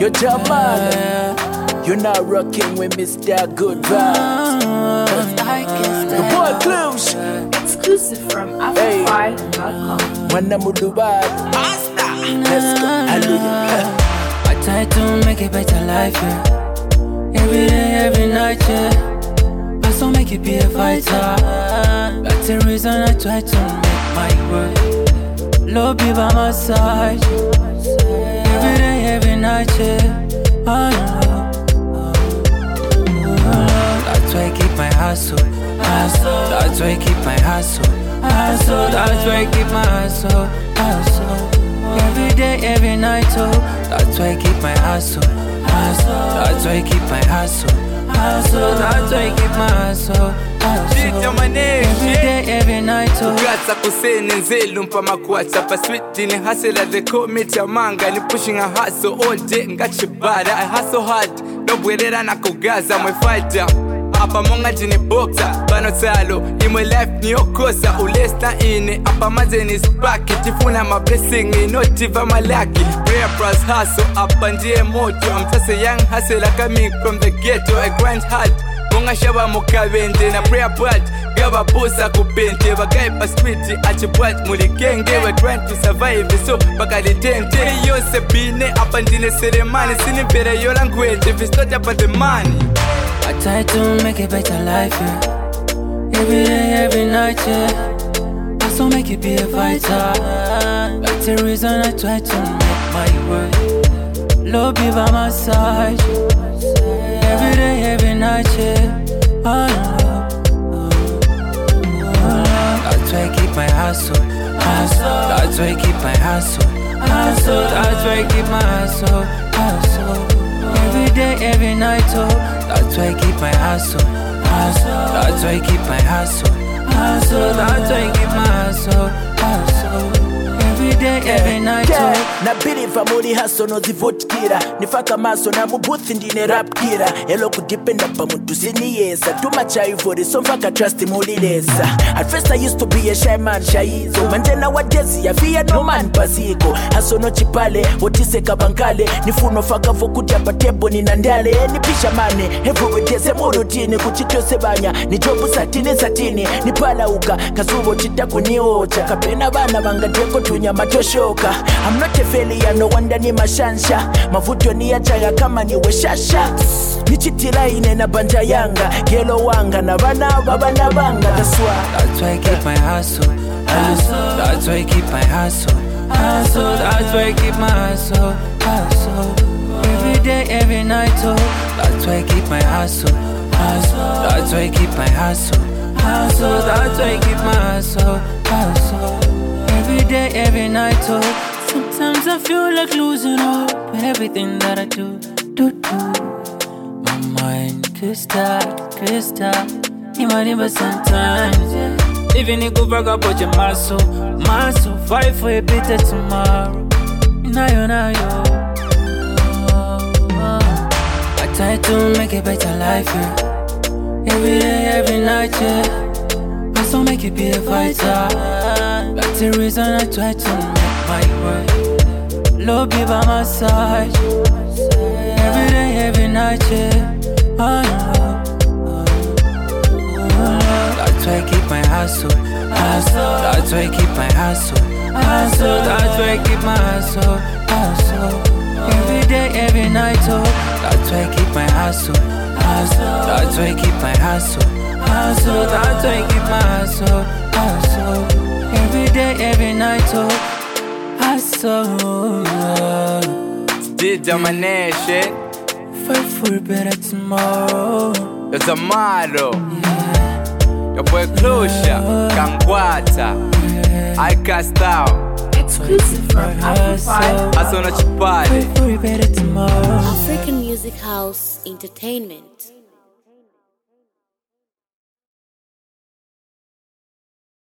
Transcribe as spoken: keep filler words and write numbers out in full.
Yo, Jamal, you're not rocking with Mister Good Vibes. The boy Clues, exclusive from Afrofi dot com. Manamu Dubai. Let's go, hallelujah. I try to make a better life, yeah. Every day, every night, yeah. I so make it be a fighter. That's the reason I try to make my way. Love be by my side. Every day, every night, yeah. Oh, that's why I keep my hustle, hustle. That's why I keep my hustle, hustle. That's why I keep my hustle, hustle. Every day, every night, oh. That's why I keep my hustle, hustle. That's why I keep my hustle, hustle. That's why I keep my hustle, hustle. Every day, every night, oh. Ugasa kuseni nzelu mpama kuacha pa sweet ni hustle at the commit ya manga ni pushing a hustle all day ngachibada I hustle hard no bwerera na kugaza mwe fighter apa monga jini boxer bano salo imwe life ni okosa ulesta ine apa maze ni spark tifuna ma blessing inotiva malaki prayer plus hustle apa ndiye moto I'm just a young hustler coming from the ghetto I grind hard monga shaba mukabende na prayer part gaba busa kupente bagai pa street achibwat mulikenge we trying to survive so bakalitente yose bine apa ndine seremani sinivere yola ngwete vistota pa the money. I try to make a better life, yeah. Every day, every night, yeah. I so make it be a fighter. That's the reason I try to make my way. Love be by my side. Every day, every night, yeah. Oh, oh, oh. That's why I keep my hustle, hustle. That's why I keep my hustle, hustle. That's why I keep my hustle, hustle. Every day, every night, oh. That's why I keep my hustle, hustle. That's why I keep my hustle, hustle. That's why I keep my hustle, hustle. Every day, every night, oh. Na believe muri hustle no zivotkira nifaka maso na mubuthi ndine rap kira elo kudependa pa muntu siniyesa tuma chaivori so mfaka trust mulilesa. At first I used to be a shy man shaizo manje nowadays ya fear no man pasiko hustle no chipale otise kabankale nifuno faka vokuja patebo ni nandale nipisha mane every day se morotine kuchitose banya ni jobu satini satini ni pala uka kazubo chitakuniocha kapena bana bangateko tunya matoshoka. I'm not a failure, no wonder ni mashansha mavuto ni achaga kama ni weshasha nichitila ine na banja yanga yelo wanga na bana baba na banga. That's why That's why I keep my hustle, hustle. That's why I keep my hustle, hustle. That's why I keep my hustle, hustle. Every day, every night, oh. That's why I keep my hustle, hustle. That's why I keep my hustle, hustle. That's why I keep my hustle, hustle. Every day, every night, oh. Sometimes I feel like losing hope with everything that I do, do, do. My mind could stop, could stop. In my neighbor sometimes, yeah. Living in good back about your muscle, muscle. Fight for a better tomorrow. Now you, now you. I try to make a better life, yeah. Every day, every night, yeah. I so make it be a fighter. That's the reason I try to make my way. Love be by my side. Every day, every night, yeah. Oh, oh, oh. That's why I keep my hustle, hustle. That's why I keep my hustle, hustle. That's why I keep my hustle, hustle. Every day, every night, oh. That's why I keep my hustle, hustle. That's why I keep my hustle, hustle. That's why I keep my hustle, hustle. Every day, every night, oh. Hustle. Did my nation Fight for a better tomorrow. it's a motto. Your boy Closure Kangwata I cast out Exclusive from Afrofi. Hustle no chipale. Fight for a better tomorrow. African Music House Entertainment.